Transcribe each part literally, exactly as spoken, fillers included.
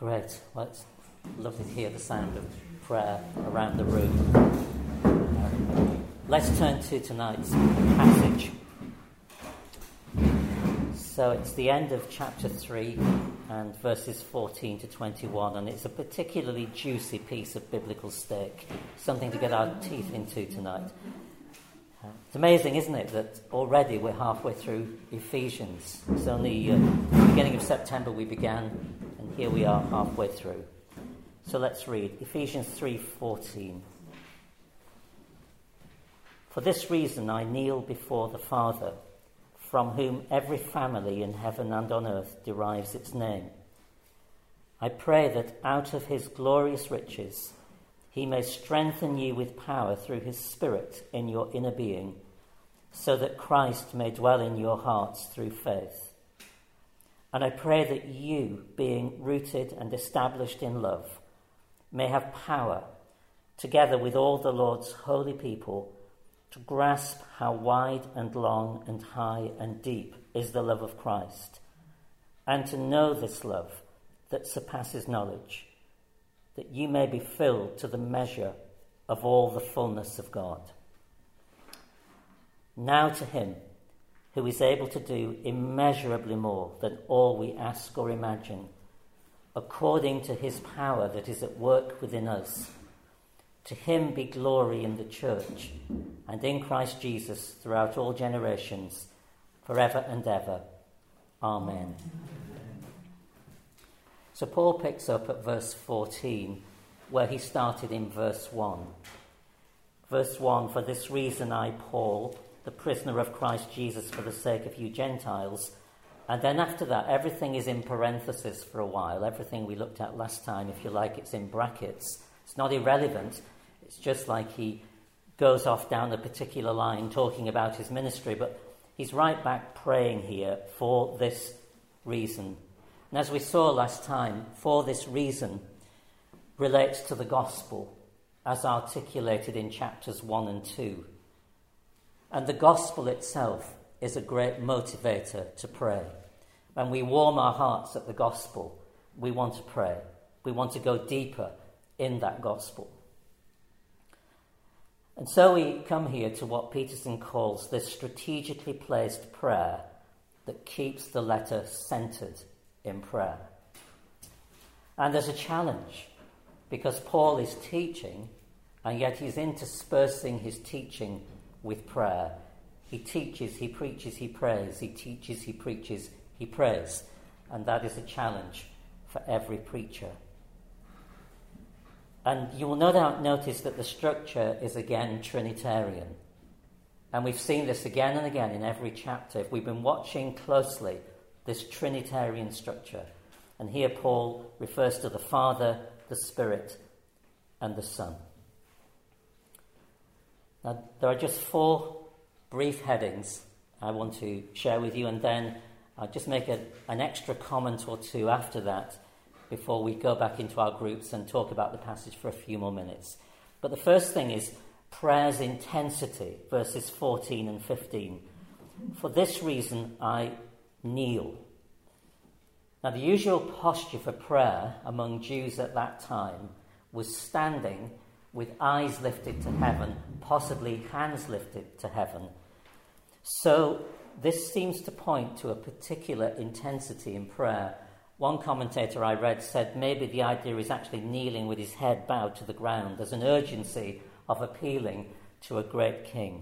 Great. Well, it's lovely to hear the sound of prayer around the room. Uh, let's turn to tonight's passage. So it's the end of chapter three and verses fourteen to twenty-one, and it's a particularly juicy piece of biblical steak, something to get our teeth into tonight. Uh, it's amazing, isn't it, that already we're halfway through Ephesians. It's only uh, the beginning of September we began, and here we are halfway through. So let's read Ephesians three fourteen. For this reason I kneel before the Father, from whom every family in heaven and on earth derives its name. I pray that out of his glorious riches he may strengthen you with power through his Spirit in your inner being, so that Christ may dwell in your hearts through faith. And I pray that you, being rooted and established in love, may have power, together with all the Lord's holy people, to grasp how wide and long and high and deep is the love of Christ, and to know this love that surpasses knowledge, that you may be filled to the measure of all the fullness of God. Now to him who is able to do immeasurably more than all we ask or imagine, according to his power that is at work within us, to him be glory in the church and in Christ Jesus throughout all generations, forever and ever. Amen. So Paul picks up at verse fourteen, where he started in verse one. Verse one, for this reason I, Paul, the prisoner of Christ Jesus for the sake of you Gentiles. And then after that, everything is in parenthesis for a while. Everything we looked at last time, if you like, it's in brackets. It's not irrelevant. It's just like he goes off down a particular line talking about his ministry, but he's right back praying here for this reason. And as we saw last time, for this reason relates to the gospel as articulated in chapters one and two. And the gospel itself is a great motivator to pray. When we warm our hearts at the gospel, we want to pray. We want to go deeper in that gospel. And so we come here to what Peterson calls this strategically placed prayer that keeps the letter centered in prayer. And there's a challenge, because Paul is teaching, and yet he's interspersing his teaching with prayer. He teaches, he preaches, he prays. He teaches, he preaches, he prays. And that is a challenge for every preacher. And you will no doubt notice that the structure is again Trinitarian. And we've seen this again and again in every chapter. If we've been watching closely, this Trinitarian structure. And here Paul refers to the Father, the Spirit, and the Son. Now, there are just four brief headings I want to share with you, and then I'll just make a, an extra comment or two after that, before we go back into our groups and talk about the passage for a few more minutes. But the first thing is prayer's intensity, verses fourteen and fifteen. For this reason I kneel. Now, the usual posture for prayer among Jews at that time was standing with eyes lifted to heaven, possibly hands lifted to heaven. So this seems to point to a particular intensity in prayer. One commentator I read said maybe the idea is actually kneeling with his head bowed to the ground. There's an urgency of appealing to a great king.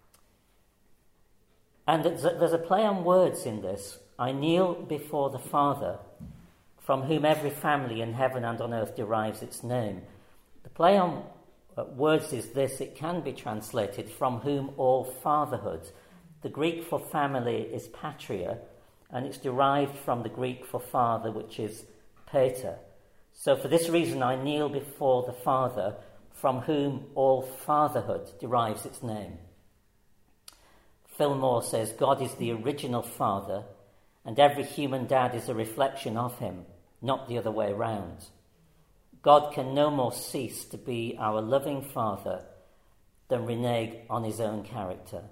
And there's a play on words in this. I kneel before the Father, from whom every family in heaven and on earth derives its name. The play on words is this. It can be translated, from whom all fatherhood. The Greek for family is patria, and it's derived from the Greek for father, which is pater. So for this reason I kneel before the Father, from whom all fatherhood derives its name. Phil Moore says, God is the original father, and every human dad is a reflection of him, not the other way round. God can no more cease to be our loving Father than renege on his own character.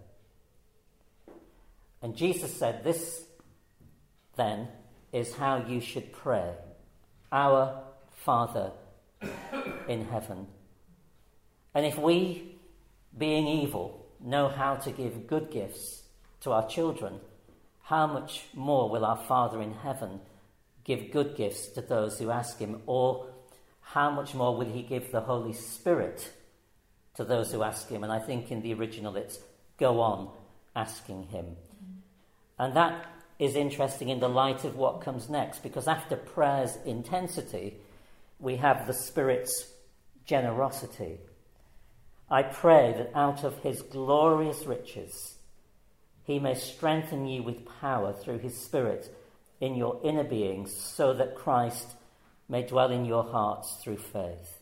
And Jesus said, this, then, is how you should pray. Our Father in heaven. And if we, being evil, know how to give good gifts to our children, how much more will our Father in heaven give good gifts to those who ask him? Or how much more will he give the Holy Spirit to those who ask him? And I think in the original it's go on asking him. And that is interesting in the light of what comes next, because after prayer's intensity, we have the Spirit's generosity. I pray that out of his glorious riches, he may strengthen you with power through his Spirit in your inner beings, so that Christ may dwell in your hearts through faith.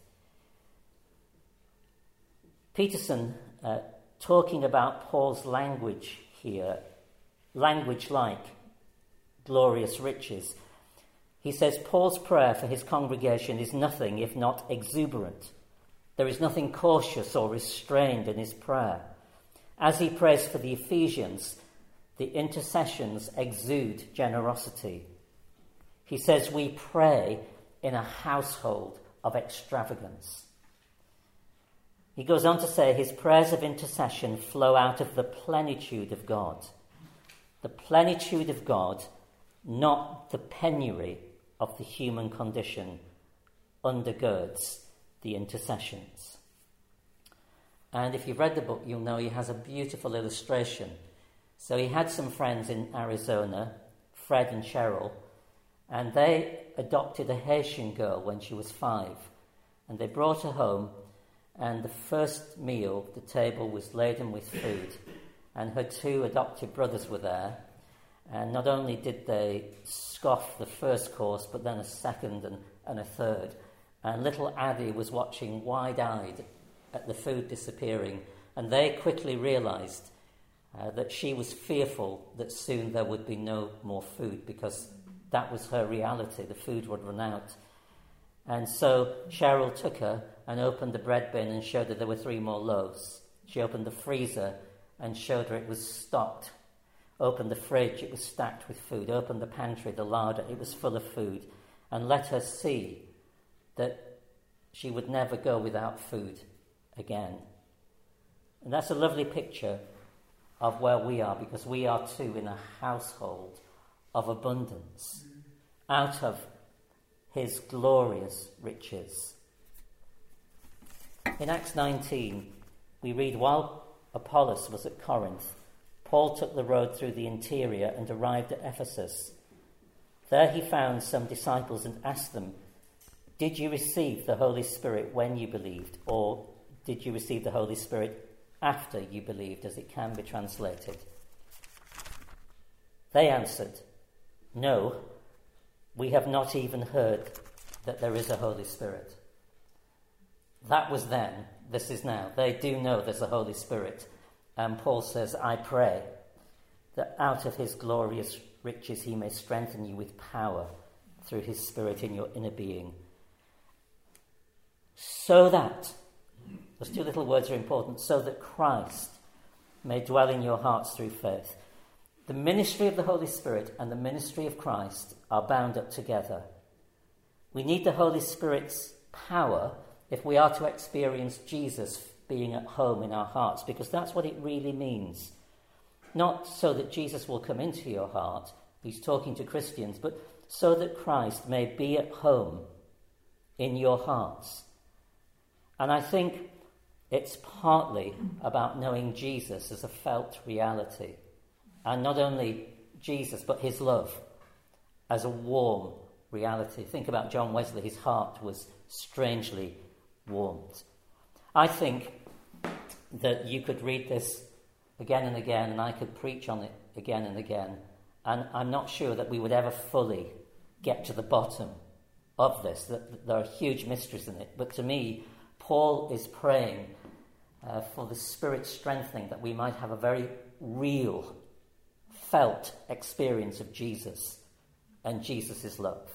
Peterson, uh, talking about Paul's language here, language like glorious riches, he says Paul's prayer for his congregation is nothing if not exuberant. There is nothing cautious or restrained in his prayer. As he prays for the Ephesians, the intercessions exude generosity. He says we pray in a household of extravagance. He goes on to say his prayers of intercession flow out of the plenitude of God. The plenitude of God, not the penury of the human condition, undergirds the intercessions. And if you've read the book, you'll know he has a beautiful illustration. So he had some friends in Arizona, Fred and Cheryl, and they adopted a Haitian girl when she was five. And they brought her home, and the first meal, the table was laden with food, and her two adopted brothers were there. And not only did they scoff the first course, but then a second and, and a third. And little Addie was watching wide-eyed at the food disappearing, and they quickly realised uh, that she was fearful that soon there would be no more food, because that was her reality. The food would run out. And so Cheryl took her and opened the bread bin and showed her there were three more loaves. She opened the freezer and showed her it was stocked. Opened the fridge, it was stacked with food. Opened the pantry, the larder, it was full of food. And let her see that she would never go without food again. And that's a lovely picture of where we are, because we are too in a household of abundance, out of his glorious riches. In Acts nineteen, we read, while Apollos was at Corinth, Paul took the road through the interior and arrived at Ephesus. There he found some disciples and asked them, did you receive the Holy Spirit when you believed, or did you receive the Holy Spirit after you believed, as it can be translated? They answered, no, we have not even heard that there is a Holy Spirit. That was then, this is now. They do know there's a Holy Spirit. And Paul says, I pray that out of his glorious riches he may strengthen you with power through his Spirit in your inner being. So that, those two little words are important, so that Christ may dwell in your hearts through faith. The ministry of the Holy Spirit and the ministry of Christ are bound up together. We need the Holy Spirit's power if we are to experience Jesus being at home in our hearts, because that's what it really means. Not so that Jesus will come into your heart, he's talking to Christians, but so that Christ may be at home in your hearts. And I think it's partly about knowing Jesus as a felt reality. And not only Jesus, but his love as a warm reality. Think about John Wesley. His heart was strangely warmed. I think that you could read this again and again, and I could preach on it again and again. And I'm not sure that we would ever fully get to the bottom of this. That there are huge mysteries in it. But to me, Paul is praying uh, for the Spirit's strengthening, that we might have a very real, felt experience of Jesus and Jesus' love.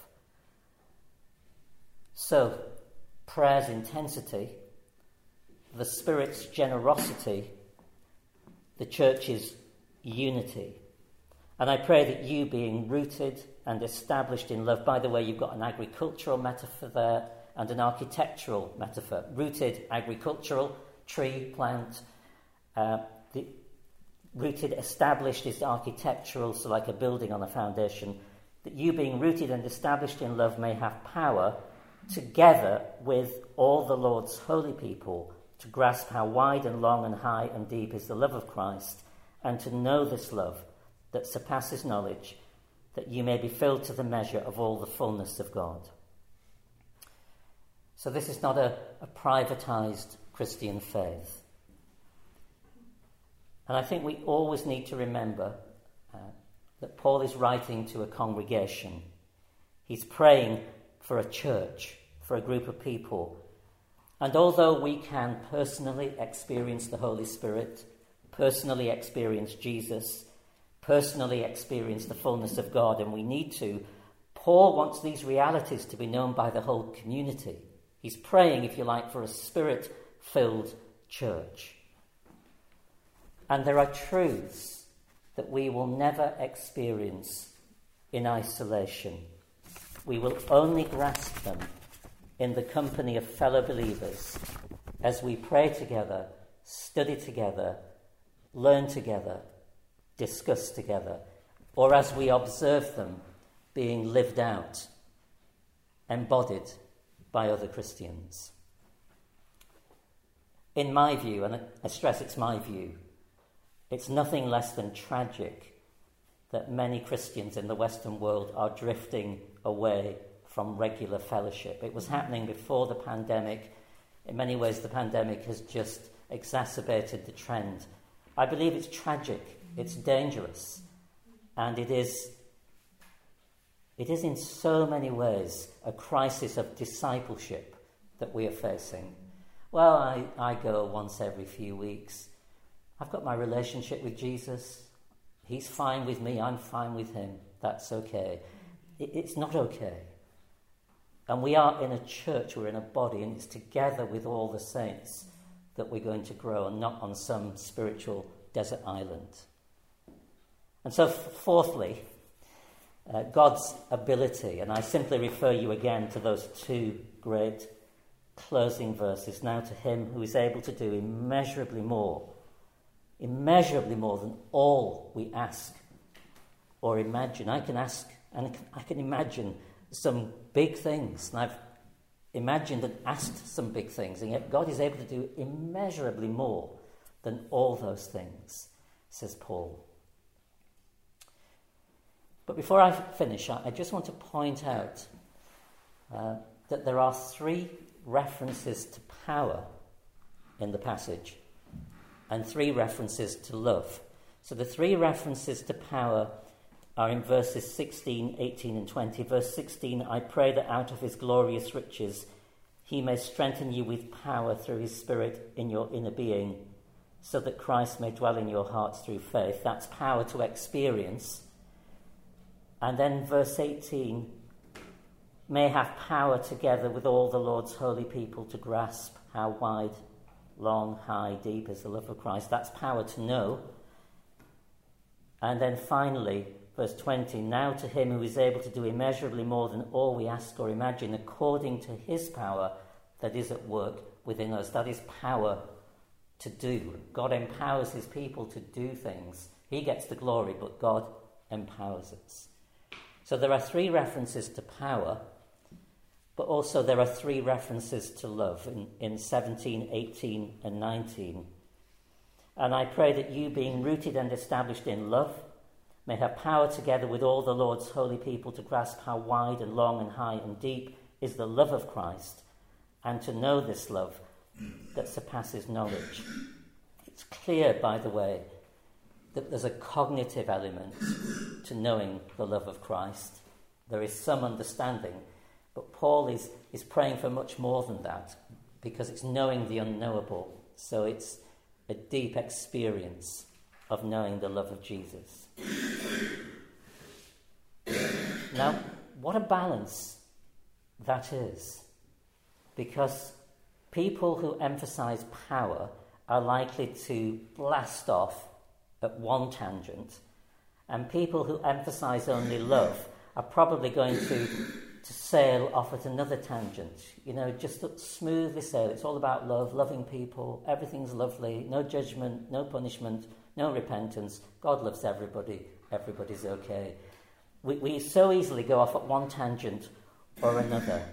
So, prayer's intensity, the Spirit's generosity, the church's unity. And I pray that you, being rooted and established in love. By the way, you've got an agricultural metaphor there and an architectural metaphor. Rooted, agricultural, tree, plant. Uh, the rooted, established is architectural, so like a building on a foundation. That you, being rooted and established in love, may have power, together with all the Lord's holy people, to grasp how wide and long and high and deep is the love of Christ, and to know this love that surpasses knowledge, that you may be filled to the measure of all the fullness of God. So this is not a, a privatized Christian faith. And I think we always need to remember uh, that Paul is writing to a congregation. He's praying for a church, for a group of people. And although we can personally experience the Holy Spirit, personally experience Jesus, personally experience the fullness of God, and we need to, Paul wants these realities to be known by the whole community. He's praying, if you like, for a spirit-filled church. And there are truths that we will never experience in isolation. We will only grasp them in the company of fellow believers as we pray together, study together, learn together, discuss together, or as we observe them being lived out, embodied by other Christians. In my view, and I stress it's my view, it's nothing less than tragic that many Christians in the Western world are drifting away from regular fellowship. It was happening before the pandemic. In many ways, the pandemic has just exacerbated the trend. I believe it's tragic, it's dangerous, and it is, it is in so many ways a crisis of discipleship that we are facing. Well, I, I go once every few weeks. I've got my relationship with Jesus. He's fine with me, I'm fine with him. That's okay. It, it's not okay. And we are in a church, we're in a body, and it's together with all the saints that we're going to grow, and not on some spiritual desert island. And so, fourthly, uh, God's ability, and I simply refer you again to those two great closing verses. Now to him who is able to do immeasurably more, immeasurably more than all we ask or imagine. I can ask and I can imagine some big things, and I've imagined and asked some big things, and yet God is able to do immeasurably more than all those things, says Paul. But before I finish, I just want to point out uh, that there are three references to power in the passage and three references to love. So the three references to power are in verses sixteen, eighteen and twenty. Verse sixteen, I pray that out of his glorious riches he may strengthen you with power through his Spirit in your inner being, so that Christ may dwell in your hearts through faith. That's power to experience. And then verse eighteen, may have power together with all the Lord's holy people to grasp how wide, long, high, deep is the love of Christ. That's power to know. And then finally, verse twenty, now to him who is able to do immeasurably more than all we ask or imagine, according to his power that is at work within us. That is power to do. God empowers his people to do things. He gets the glory, but God empowers us. So there are three references to power, but also there are three references to love in, in seventeen, eighteen and nineteen. And I pray that you, being rooted and established in love, may have power together with all the Lord's holy people to grasp how wide and long and high and deep is the love of Christ, and to know this love that surpasses knowledge. It's clear, by the way, that there's a cognitive element to knowing the love of Christ. There is some understanding, but Paul is, is praying for much more than that, because it's knowing the unknowable. So it's a deep experience of knowing the love of Jesus. Now, what a balance that is, because people who emphasize power are likely to blast off at one tangent, and people who emphasize only love are probably going to, to sail off at another tangent. You know, just smoothly sail. It's all about love, loving people. Everything's lovely. No judgment, no punishment, no repentance. God loves everybody. Everybody's okay. We, we so easily go off at one tangent or another.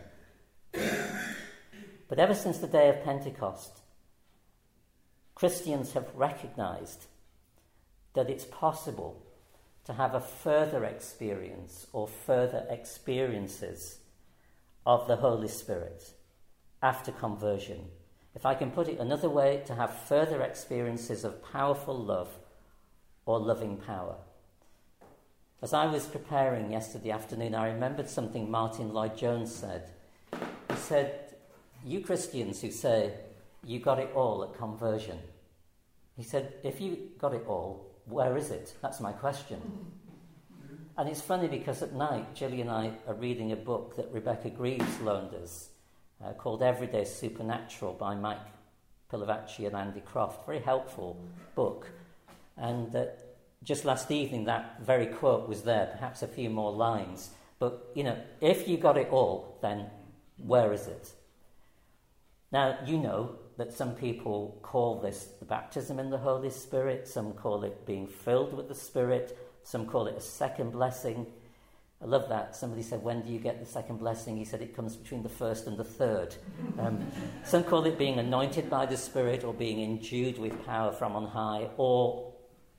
But ever since the day of Pentecost, Christians have recognized that it's possible to have a further experience or further experiences of the Holy Spirit after conversion. If I can put it another way, to have further experiences of powerful love or loving power. As I was preparing yesterday afternoon, I remembered something Martin Lloyd-Jones said. He said, you Christians who say you got it all at conversion, he said, if you got it all, where is it? That's my question. And it's funny because at night, Gilly and I are reading a book that Rebecca Greaves loaned us uh, called Everyday Supernatural by Mike Pilavachi and Andy Croft. Very helpful book. And uh, just last evening, that very quote was there, perhaps a few more lines. But, you know, if you got it all, then where is it? Now, you know that some people call this the baptism in the Holy Spirit, some call it being filled with the Spirit, some call it a second blessing. I love that. Somebody said, when do you get the second blessing? He said it comes between the first and the third. Um, some call it being anointed by the Spirit or being endued with power from on high, or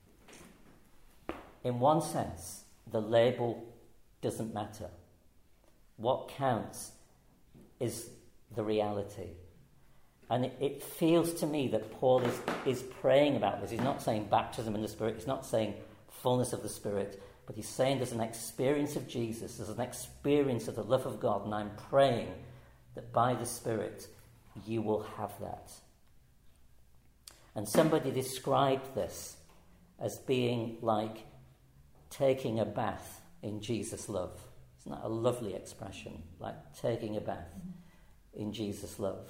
in one sense, the label doesn't matter. What counts is the reality. And it, it feels to me that Paul is, is praying about this. He's not saying baptism in the Spirit. He's not saying fullness of the Spirit. But he's saying there's an experience of Jesus. There's an experience of the love of God. And I'm praying that by the Spirit you will have that. And somebody described this as being like taking a bath in Jesus' love. Isn't that a lovely expression? Like taking a bath in Jesus' love.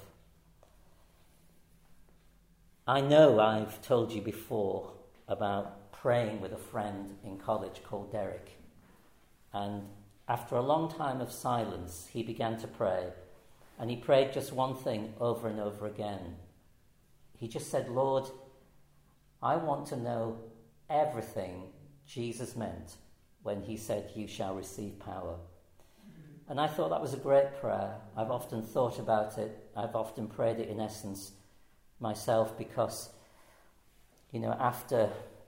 I know I've told you before about praying with a friend in college called Derek. And after a long time of silence, he began to pray. And he prayed just one thing over and over again. He just said, Lord, I want to know everything Jesus meant when he said, you shall receive power. And I thought that was a great prayer. I've often thought about it. I've often prayed it in essence myself because, you know, after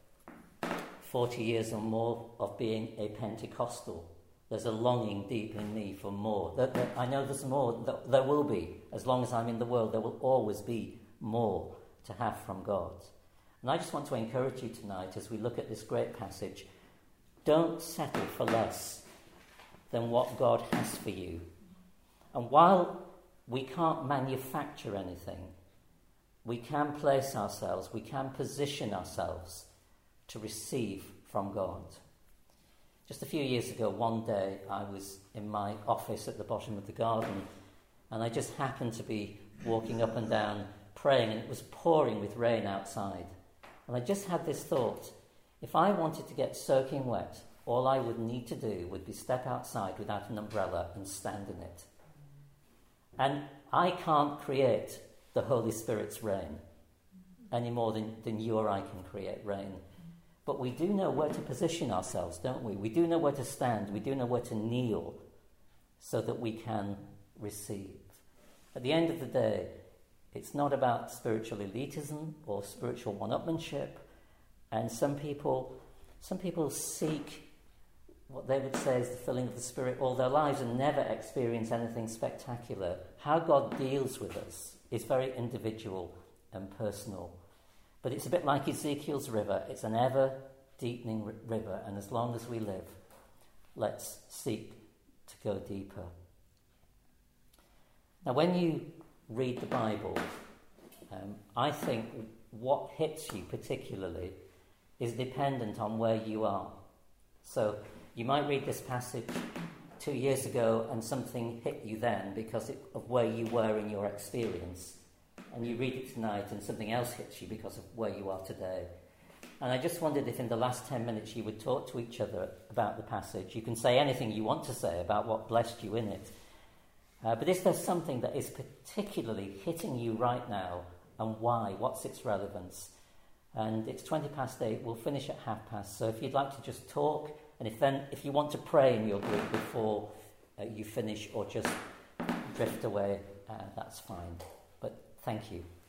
forty years or more of being a Pentecostal, there's a longing deep in me for more. That, that I know there's more. That there will be. As long as I'm in the world, there will always be more to have from God. And I just want to encourage you tonight as we look at this great passage, don't settle for less than what God has for you. And while we can't manufacture anything, we can place ourselves, we can position ourselves to receive from God. Just a few years ago, one day, I was in my office at the bottom of the garden, and I just happened to be walking up and down praying, and it was pouring with rain outside. And I just had this thought, if I wanted to get soaking wet, all I would need to do would be step outside without an umbrella and stand in it. And I can't create the Holy Spirit's rain any more than, than you or I can create rain. But we do know where to position ourselves, don't we? We do know where to stand. We do know where to kneel so that we can receive. At the end of the day, it's not about spiritual elitism or spiritual one-upmanship. And some people, some people seek what they would say is the filling of the Spirit all their lives and never experience anything spectacular. How God deals with us is very individual and personal. But it's a bit like Ezekiel's river. It's an ever-deepening r- river, and as long as we live, let's seek to go deeper. Now, when you read the Bible, um, I think what hits you particularly is dependent on where you are. So you might read this passage two years ago and something hit you then because it, of where you were in your experience. And you read it tonight and something else hits you because of where you are today. And I just wondered if in the last ten minutes you would talk to each other about the passage. You can say anything you want to say about what blessed you in it. Uh, but is there something that is particularly hitting you right now, and why? What's its relevance? And it's twenty past eight. We'll finish at half past. So if you'd like to just talk, and if then if you want to pray in your group before uh, you finish, or just drift away, uh, that's fine. But thank you.